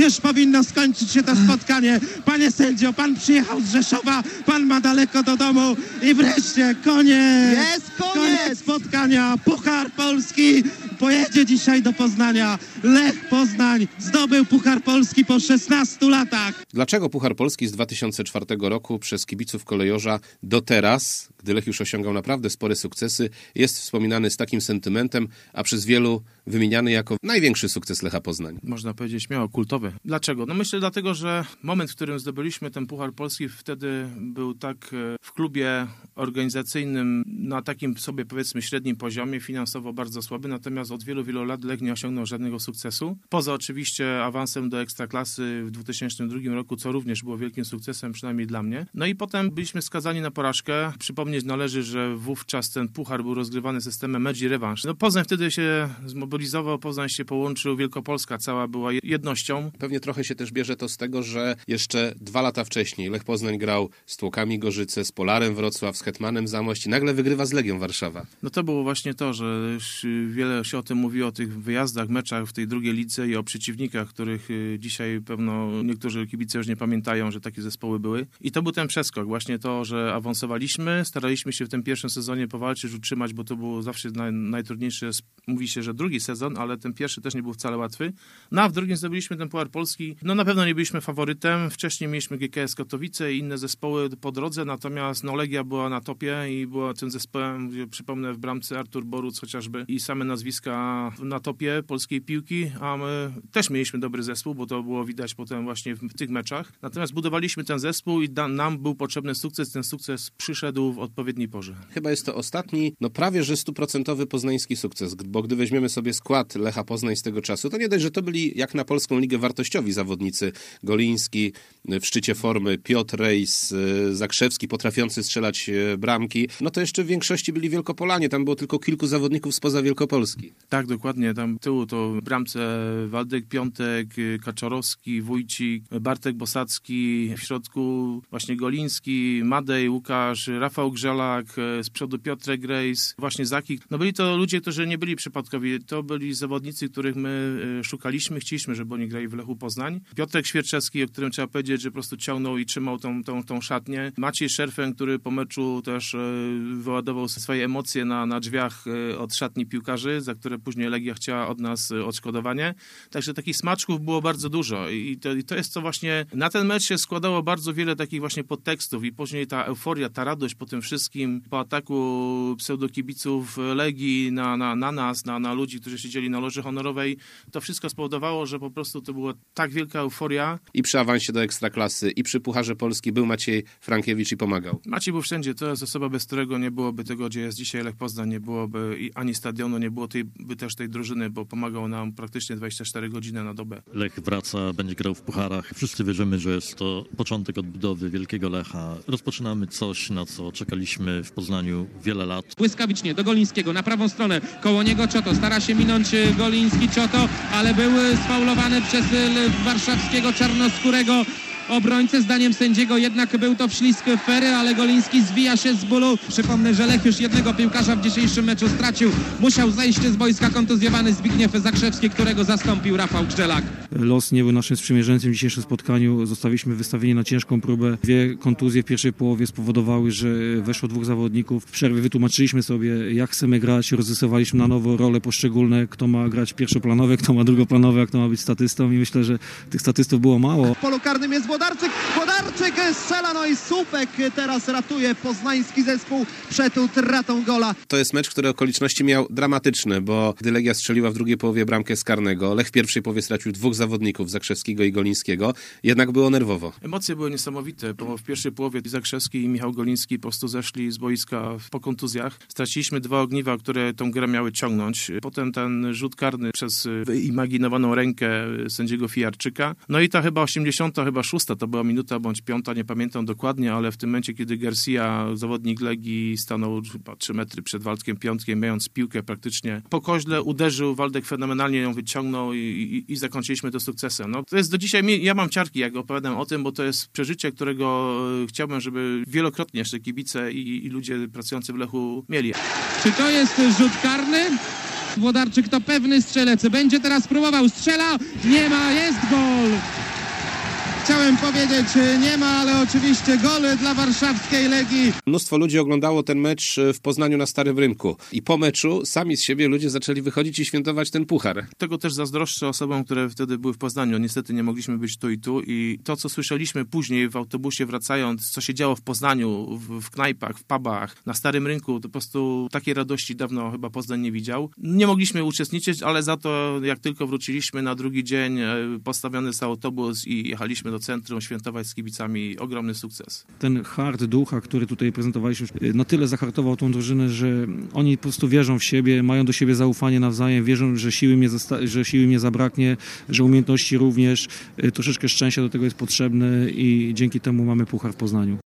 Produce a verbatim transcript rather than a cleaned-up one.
już powinno skończyć się to spotkanie. Panie sędzio, pan przyjechał z Rzeszowa, pan ma daleko do domu i wreszcie koniec. Jest koniec. Koniec spotkania. Puchar Polski pojedzie dzisiaj do Poznania. Lech Poznań zdobył Puchar Polski po szesnastu latach. Dlaczego Puchar Polski z dwa tysiące czwartego roku przez kibiców kolejorza do teraz, gdy Lech już osiągał naprawdę spore sukcesy, jest wspominany z takim sentymentem, a przez wielu wymieniany jako największy sukces Lecha Poznań? Można powiedzieć śmiało kultowy. Dlaczego? No myślę dlatego, że moment, w którym zdobyliśmy ten Puchar Polski, wtedy był tak w klubie organizacyjnym na takim sobie powiedzmy średnim poziomie, finansowo bardzo słaby, natomiast od wielu, wielu lat Lech nie osiągnął żadnego sukcesu. Poza oczywiście awansem do Ekstraklasy w dwa tysiące drugim roku, co również było wielkim sukcesem, przynajmniej dla mnie. No i potem byliśmy skazani na porażkę. Przypomnieć należy, że wówczas ten puchar był rozgrywany systemem mecz i rewanż. No Poznań wtedy się zmobilizował, Poznań się połączył, Wielkopolska cała była jednością. Pewnie trochę się też bierze to z tego, że jeszcze dwa lata wcześniej Lech Poznań grał z Tłokami Gorzyce, z Polarem Wrocław, z Hetmanem Zamość i nagle wygrywa z Legią Warszawa. No to było właśnie to, że już wiele się o tym mówiło, o tych wyjazdach, meczach w tej drugiej lidze i o przeciwnikach, których dzisiaj pewno niektórzy kibice już nie pamiętają, że takie zespoły były. I to był ten przeskok, właśnie to, że awansowaliśmy, staraliśmy się w tym pierwszym sezonie powalczyć, utrzymać, bo to było zawsze naj, najtrudniejsze. Mówi się, że drugi sezon, ale ten pierwszy też nie był wcale łatwy. No a w drugim zdobyliśmy ten Puchar Polski. No na pewno nie byliśmy faworytem. Wcześniej mieliśmy G K S Katowice i inne zespoły po drodze, natomiast no Legia była na topie i była tym zespołem, gdzie, przypomnę, w bramce Artur Boruc chociażby i same nazwiska na topie polskiej piłki, a my też mieliśmy dobry zespół, bo to było widać potem właśnie w tych meczach. Natomiast budowaliśmy ten zespół i da, nam był potrzebny sukces. Ten sukces przyszedł w odpowiedniej porze. Chyba jest to ostatni, no prawie że stuprocentowy poznański sukces, bo gdy weźmiemy sobie skład Lecha Poznań z tego czasu, to nie dość, że to byli jak na polską ligę wartościowi zawodnicy. Goliński w szczycie formy, Piotr Rejs, Zakrzewski potrafiący strzelać bramki, no to jeszcze w większości byli Wielkopolanie, tam było tylko kilku zawodników spoza Wielkopolski. Tak, dokładnie, tam tyłu to w bramce Waldek Piątek, Kaczorowski, Wójcik, Bartek Bosacki, w środku właśnie Goliński, Madej, Łukasz, Rafał Grzelak, z przodu Piotrek Rejs, właśnie Zakik. No byli to ludzie, którzy nie byli przypadkowi, to byli zawodnicy, których my szukaliśmy, chcieliśmy, żeby oni grali w Lechu Poznań. Piotrek Świerczewski, o którym trzeba powiedzieć, że po prostu ciągnął i trzymał tą, tą, tą szatnię. Maciej Szerfen, który po meczu też wyładował swoje emocje na, na drzwiach od szatni piłkarzy, za które później Legia chciała od nas odszkodowanie. Także takich smaczków było bardzo dużo i to, i to jest co właśnie, na ten mecz się składało bardzo wiele takich właśnie podtekstów i później ta euforia, ta radość po tym wszystkim, po ataku pseudokibiców Legii na, na, na nas, na, na ludzi, którzy siedzieli na loży honorowej, to wszystko spowodowało, że po prostu to była tak wielka euforia. I przy awansie do Ekstraklasy, i przy Pucharze Polski był Maciej Frankiewicz i pomagał. Maciej był wszędzie, to jest osoba, bez którego nie byłoby tego, gdzie jest dzisiaj Lech Poznań, nie byłoby ani stadionu, nie było tej, by też tej drużyny, bo pomagał nam praktycznie dwadzieścia cztery godziny na dobę. Lech wraca, będzie grał w pucharach. Wszyscy wierzymy, że jest to początek odbudowy wielkiego Lecha. Rozpoczynamy coś, na co czekaliśmy w Poznaniu wiele lat. Błyskawicznie do Golińskiego, na prawą stronę, koło niego Cioto, stara się minąć Goliński, Cioto, ale był sfaulowany przez warszawskiego czarnoskórego obrońcę. Zdaniem sędziego jednak był to wślizg Fery, ale Goliński zwija się z bólu. Przypomnę, że Lech już jednego piłkarza w dzisiejszym meczu stracił. Musiał zejść z boiska kontuzjowany Zbigniew Zakrzewski, którego zastąpił Rafał Grzelak. Los nie był naszym sprzymierzeńcem w dzisiejszym spotkaniu. Zostawiliśmy wystawieni na ciężką próbę. Dwie kontuzje w pierwszej połowie spowodowały, że weszło dwóch zawodników. W przerwie wytłumaczyliśmy sobie, jak chcemy grać. Rozrysowaliśmy na nowo role poszczególne. Kto ma grać pierwszoplanowe, kto ma drugoplanowe, a kto ma być statystą. I myślę, że tych statystów było mało. W polu karnym jest Włodarczyk. Włodarczyk strzela, no i słupek teraz ratuje poznański zespół przed utratą gola. To jest mecz, który okoliczności miał dramatyczne, bo gdy Legia strzeliła w drugiej połowie bramkę z karnego, Lech w pierwszej połowie stracił dwóch zawodników, Zakrzewskiego i Golińskiego. Jednak było nerwowo. Emocje były niesamowite, bo w pierwszej połowie Zakrzewski i Michał Goliński po prostu zeszli z boiska po kontuzjach. Straciliśmy dwa ogniwa, które tą grę miały ciągnąć. Potem ten rzut karny przez wyimaginowaną rękę sędziego Fijarczyka. No i ta chyba osiemdziesiąta, chyba szósta, to była minuta bądź piąta, nie pamiętam dokładnie, ale w tym momencie, kiedy Garcia, zawodnik Legii, stanął chyba trzy metry przed Waldkiem Piątkiem, mając piłkę praktycznie po koźle, uderzył, Waldek fenomenalnie ją wyciągnął i, i, i zakończyliśmy to sukcesem. No, to jest do dzisiaj, ja mam ciarki, jak opowiadam o tym, bo to jest przeżycie, którego chciałbym, żeby wielokrotnie jeszcze kibice i, i ludzie pracujący w Lechu mieli. Czy to jest rzut karny? Włodarczyk to pewny strzelec. Będzie teraz próbował, strzela, nie ma, jest gol! chciałem powiedzieć, nie ma, ale oczywiście gol dla warszawskiej Legii. Mnóstwo ludzi oglądało ten mecz w Poznaniu na Starym Rynku i po meczu sami z siebie ludzie zaczęli wychodzić i świętować ten puchar. Tego też zazdroszczę osobom, które wtedy były w Poznaniu. Niestety nie mogliśmy być tu i tu i to, co słyszeliśmy później w autobusie wracając, co się działo w Poznaniu, w, w knajpach, w pubach, na Starym Rynku, to po prostu takiej radości dawno chyba Poznań nie widział. Nie mogliśmy uczestniczyć, ale za to jak tylko wróciliśmy na drugi dzień, postawiony jest autobus i jechaliśmy do centrum świętować z kibicami. Ogromny sukces. Ten hart ducha, który tutaj prezentowaliśmy, na tyle zahartował tą drużynę, że oni po prostu wierzą w siebie, mają do siebie zaufanie nawzajem, wierzą, że siły mnie, zasta- że siły mnie zabraknie, że umiejętności również, troszeczkę szczęścia do tego jest potrzebne i dzięki temu mamy puchar w Poznaniu.